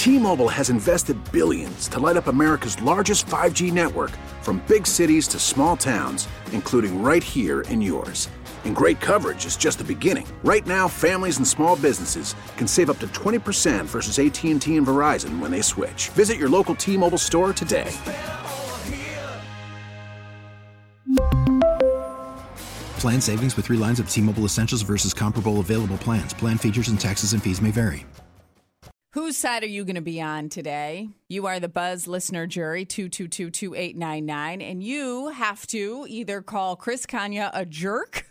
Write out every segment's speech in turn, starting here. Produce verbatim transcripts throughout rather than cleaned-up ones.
T-Mobile has invested billions to light up America's largest five G network, from big cities to small towns, including right here in yours. And great coverage is just the beginning. Right now, families and small businesses can save up to twenty percent versus A T and T and Verizon when they switch. Visit your local T-Mobile store today. Plan savings with three lines of T-Mobile Essentials versus comparable available plans. Plan features and taxes and fees may vary. Whose side are you going to be on today? You are the Buzz listener jury, two two two, two eight nine nine, and you have to either call Chris Kanye a jerk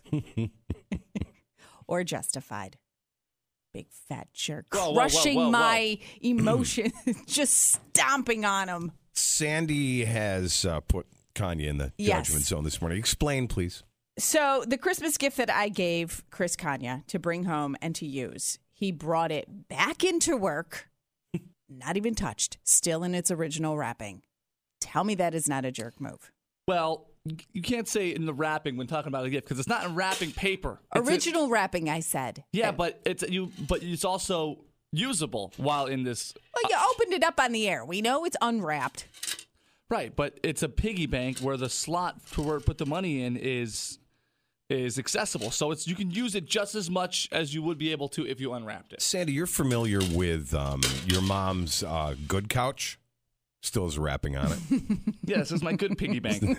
or justified. Big fat jerk. Whoa, whoa, crushing whoa, whoa, whoa. my emotions, just stomping on him. Sandy has uh, put Kanye in the Yes. judgment zone this morning. Explain, please. So the Christmas gift that I gave Chris Kanye to bring home and to use, he brought it back into work, not even touched, still in its original wrapping. Tell me that is not a jerk move. Well, you can't say in the wrapping when talking about a gift because it's not in wrapping paper. It's Original wrapping, I said. A, yeah, but it's you. But it's also usable while in this. Well, you opened it up on the air. We know it's unwrapped. Right, but it's a piggy bank where the slot for where to put the money in is is accessible. So it's you can use it just as much as you would be able to if you unwrapped it. Sandy, you're familiar with um, your mom's uh, good couch? Still has wrapping on it. Yeah, this is my good piggy bank. Why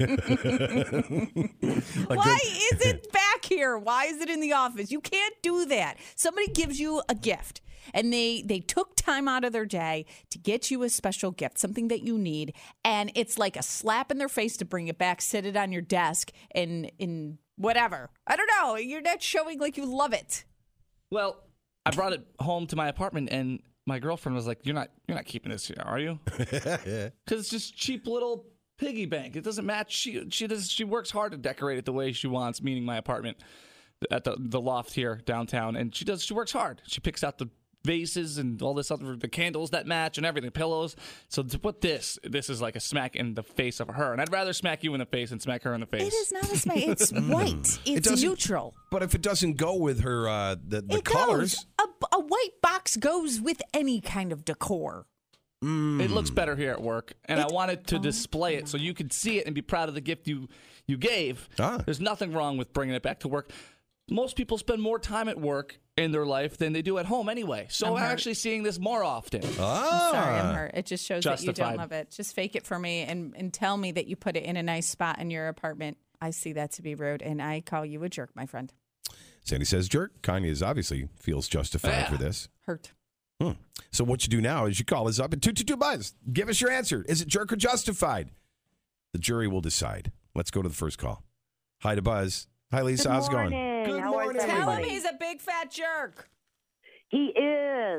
is it back here? Why is it in the office? You can't do that. Somebody gives you a gift, and they, they took time out of their day to get you a special gift, something that you need, and it's like a slap in their face to bring it back, sit it on your desk, and in whatever. I don't know. You're not showing like you love it. Well, I brought it home to my apartment, and my girlfriend was like, "You're not, you're not keeping this here, are you?" Because it's just cheap little piggy bank. It doesn't match. She, she does. She works hard to decorate it the way she wants. Meaning my apartment at the the loft here downtown, and she does. She works hard. She picks out the vases and all this other the candles that match and everything, pillows. So to put this, this is like a smack in the face of her, and I'd rather smack you in the face and smack her in the face. It is not a smack. It's white. It's It neutral. But if it doesn't go with her, uh, the, the It colors. goes. A, a white box goes with any kind of decor. It looks better here at work, and It- I wanted to display it so you could see it and be proud of the gift you you gave. Ah. There's nothing wrong with bringing it back to work. Most people spend more time at work in their life than they do at home anyway. So I'm I'm hurt. actually seeing this more often. Ah. Sorry, I'm hurt. It just shows that you Justified. don't love it. Just fake it for me and, and tell me that you put it in a nice spot in your apartment. I see that to be rude, and I call you a jerk, my friend. Sandy says jerk. Kanye is obviously feels justified Yeah. for this. Hurt. Hmm. So what you do now is you call us up at two two two Buzz. Give us your answer. Is it jerk or justified? The jury will decide. Let's go to the first call. Hi to Buzz. Hi, Lisa. Good How's it going? morning. Good How morning, is Tell him everybody? he's a big fat jerk. He is.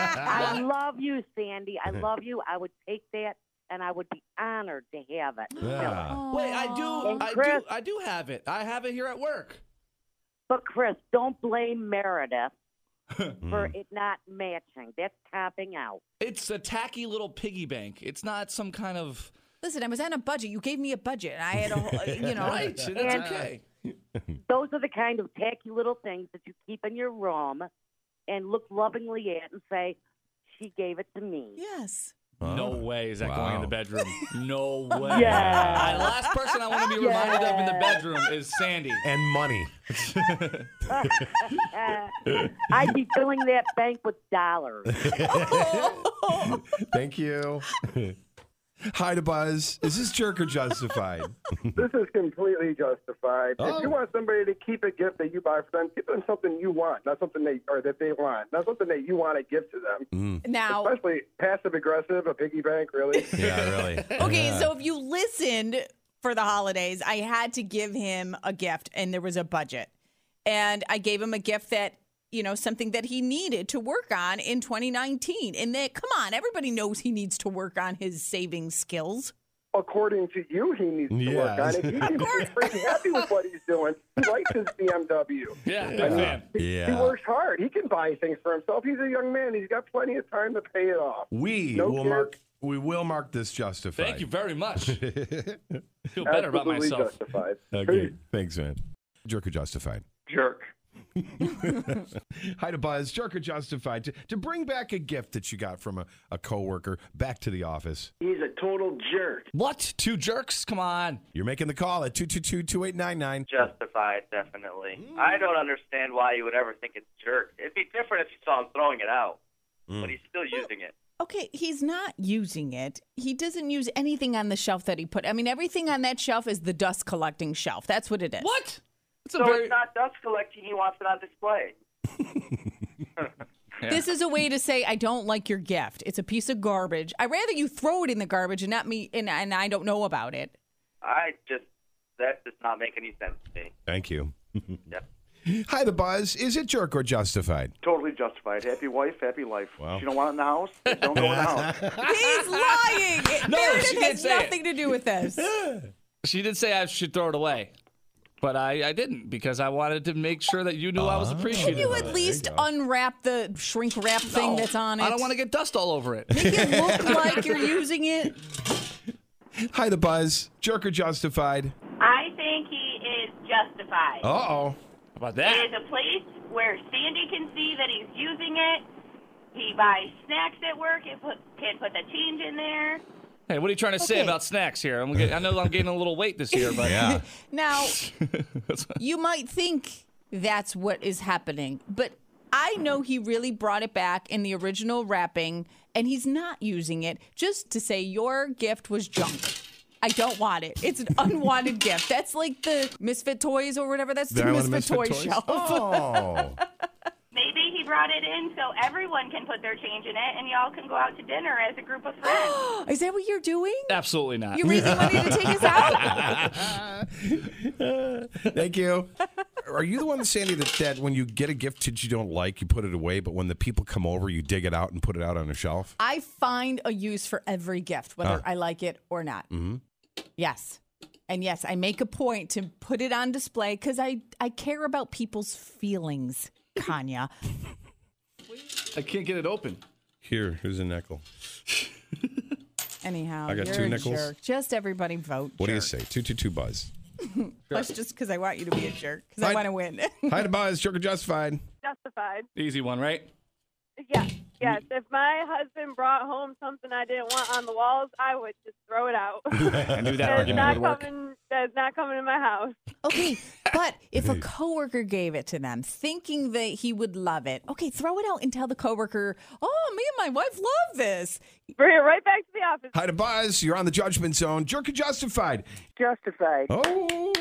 I love you, Sandy. I love you. I would take that, and I would be honored to have it. Yeah. Wait, I do, And I Chris- do, I do have it. I have it here at work. But, Chris, don't blame Meredith for Hmm. it not matching. That's copping out. It's a tacky little piggy bank. It's not some kind of Listen, I was on a budget. You gave me a budget. I had a whole, you know. right. That's And- okay. Those are the kind of tacky little things that you keep in your room and look lovingly at and say, she gave it to me. Yes. No Oh. way is that going in Wow. the bedroom. No way. Yeah. The last person I want to be reminded of in the bedroom is Sandy. And money. I'd be filling that bank with dollars. Thank you. Hi to Buzz. Is this jerk or justified? This is completely justified. Oh. If you want somebody to keep a gift that you buy for them, give them something you want, not something they or that they want, not something that you want to give to them. Now, Especially passive aggressive, a piggy bank, really. Yeah, really. okay, so if you listened for the holidays, I had to give him a gift, and there was a budget. And I gave him a gift that, you know, something that he needed to work on in twenty nineteen. And that, come on, everybody knows he needs to work on his saving skills. According to you, he needs to work on it. He seems to be pretty happy with what he's doing. He likes his B M W. Yeah, I big mean, fan. he, Yeah. he works hard. He can buy things for himself. He's a young man. He's got plenty of time to pay it off. We No will kids. mark. We will mark this justified. Thank you very much. Feel better about Absolutely myself. justified. Okay. Thanks, man. Jerk or justified? Jerk. Hi to Buzz, Jerk or Justified, to, to bring back a gift that you got from a, a coworker back to the office. He's a total jerk. What? Two jerks? Come on. You're making the call at two two two, two eight nine nine. Justified, definitely. Mm. I don't understand why you would ever think it's jerk. It'd be different if you saw him throwing it out, mm. but he's still using it. Okay, he's not using it. He doesn't use anything on the shelf that he put. I mean, everything on that shelf is the dust collecting shelf. That's what it is. What? It's so very... it's not dust collecting. He wants it on display. Yeah. This is a way to say, I don't like your gift. It's a piece of garbage. I'd rather you throw it in the garbage and not me, and, and I don't know about it. I just, that does not make any sense to me. Thank you. Yep. Hi, the Buzz. Is it jerk or justified? Totally justified. Happy wife, happy life. Wow. She don't want it in the house? Don't go in the house. He's lying. No, Meredith she didn't has say nothing it. to do with this. She did say I should throw it away. But I, I didn't because I wanted to make sure that you knew I was appreciative. Can you of at it. least unwrap the shrink wrap thing No, that's on it? I don't want to get dust all over it. Make it look like you're using it. Hi, the Buzz. Jerk or justified? I think he is justified. Uh-oh. How about that? It is a place where Sandy can see that he's using it. He buys snacks at work and put, can put the change in there. Hey, what are you trying to say Okay. about snacks here? I'm get, I know I'm gaining a little weight this year, but Yeah. Now, you might think that's what is happening, but I know he really brought it back in the original wrapping, and he's not using it just to say your gift was junk. I don't want it. It's an unwanted gift. That's like the Misfit Toys or whatever. That's the, The Island Misfit, Misfit Toy Toys? shelf. Oh. Maybe he brought it in so everyone can put their change in it and y'all can go out to dinner as a group of friends. Is that what you're doing? absolutely not. You're raising money to take us out? Thank you. Are you the one, Sandy, that, that when you get a gift that you don't like, you put it away, but when the people come over, you dig it out and put it out on a shelf? I find a use for every gift, whether Oh. I like it or not. Mm-hmm. Yes. And yes, I make a point to put it on display because I, I care about people's feelings, Kanya. I can't get it open. Here, here's a nickel. Anyhow, I got you're two a nickels. jerk. Just everybody vote What do you jerk. say? two two two Buzz. That's just because I want you to be a jerk because I Hi- want to win. Hi to Buzz. Jerk or justified? Justified. Easy one, right? Yes, yes. If my husband brought home something I didn't want on the walls, I would just throw it out. I knew that That's argument not would work. coming. That's not coming in my house. Okay, but if a coworker gave it to them, thinking that he would love it, okay, throw it out and tell the coworker, "Oh, me and my wife love this." Bring it right back to the office. Hi to Buzz. You're on the judgment zone. Jerk or justified? Justified. Oh.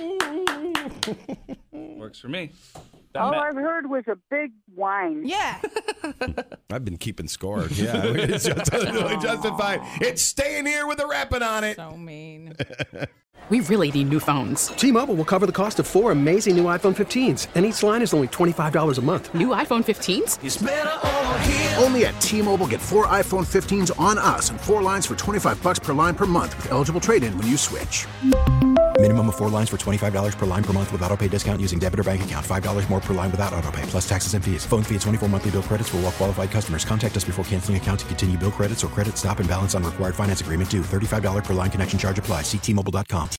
Works for me. All That- I've heard was a big whine. Yeah. I've been keeping score. Yeah, it's just totally justified. It's staying here with the wrapping on it. So mean. We really need new phones. T-Mobile will cover the cost of four amazing new iPhone fifteens, and each line is only twenty-five dollars a month. New iPhone fifteens? It's better over here. Only at T-Mobile, get four iPhone fifteens on us and four lines for twenty-five bucks per line per month with eligible trade-in when you switch. Minimum of four lines for twenty-five dollars per line per month with autopay discount using debit or bank account. five dollars more per line without autopay, plus taxes and fees. Phone fee at twenty-four monthly bill credits for well-qualified customers. Contact us before canceling account to continue bill credits or credit stop and balance on required finance agreement due. thirty-five dollars per line connection charge applies. See T Mobile dot com.